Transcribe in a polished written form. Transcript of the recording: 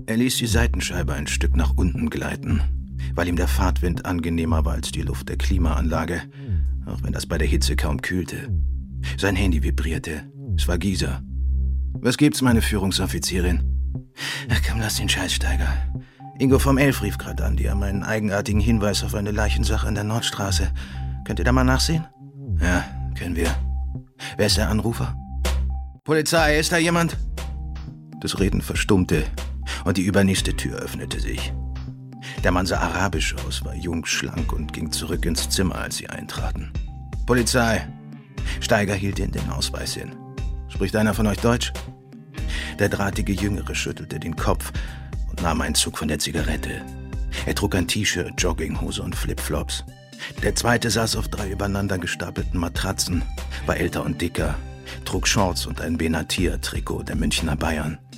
Er ließ die Seitenscheibe ein Stück nach unten gleiten, weil ihm der Fahrtwind angenehmer war als die Luft der Klimaanlage, auch wenn das bei der Hitze kaum kühlte. Sein Handy vibrierte. Es war Gisa. »Was gibt's, meine Führungsoffizierin?« »Ach komm, lass den Scheiß, Steiger. Ingo vom Elf rief gerade an. Die haben einen eigenartigen Hinweis auf eine Leichensache an der Nordstraße. Könnt ihr da mal nachsehen?« »Ja, können wir. Wer ist der Anrufer?« »Polizei, ist da jemand?« Das Reden verstummte und die übernächste Tür öffnete sich. Der Mann sah arabisch aus, war jung, schlank und ging zurück ins Zimmer, als sie eintraten. »Polizei!« Steiger hielt ihnen den Ausweis hin. »Spricht einer von euch Deutsch?« Der drahtige Jüngere schüttelte den Kopf und nahm einen Zug von der Zigarette. Er trug ein T-Shirt, Jogginghose und Flipflops. Der zweite saß auf 3 übereinander gestapelten Matratzen, war älter und dicker, trug Shorts und ein Benatir-Trikot der Münchner Bayern.